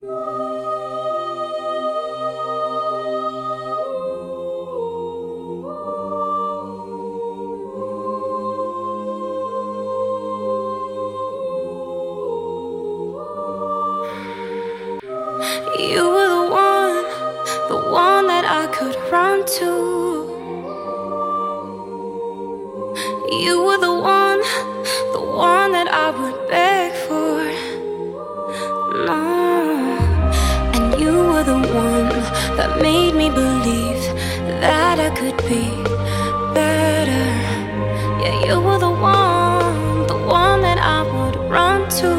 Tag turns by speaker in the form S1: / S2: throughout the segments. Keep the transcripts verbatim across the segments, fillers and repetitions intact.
S1: You were the one, the one that I could run to. You were the one, the one that I would beg for. No. And you were the one that made me believe that I could be better. Yeah, you were the one, the one that I would run to.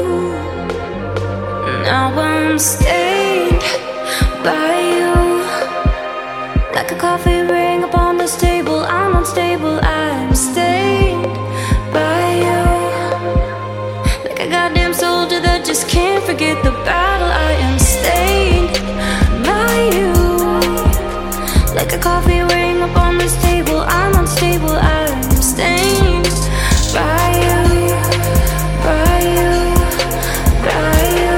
S1: Now I'm stained by you, like a coffee ring upon this table. I'm unstable, I'm stained by you, like a goddamn soldier that just can't forget the battle. I am stained by you, like a coffee ring upon this table. I'm unstable, I'm stained by you, by you, by you.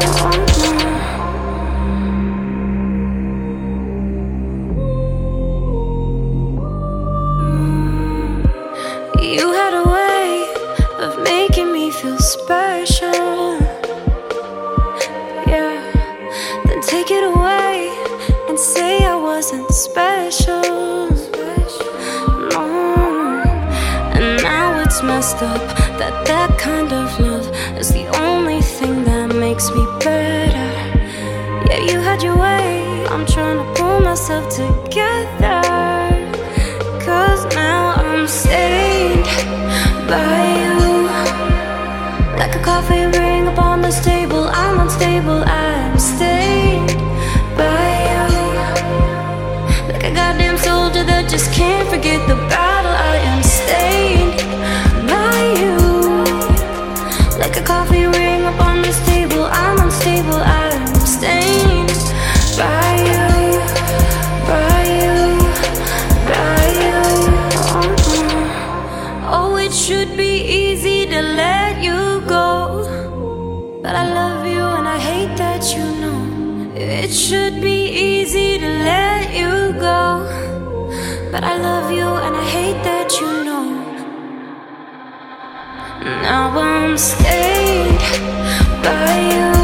S1: You had a way of making me feel special, yeah. Then take it away and say I wasn't special, no. And now it's messed up that that kind of love is the only thing that makes me better. Yeah, you had your way, I'm trying to pull myself together, 'cause now I'm stained by you, like a coffee ring upon this table. I'm unstable, I'm stained by you, like a goddamn soldier that just can't forget the battle. I am stained by you, like a coffee ring upon this table. I'm unstable, I'm stained by you, by you, by you. Oh, it should be easy to let you go, but I love you and I hate that you know. It should be easy to let you go, but I love you and I hate that you know. Now I'm stained by you.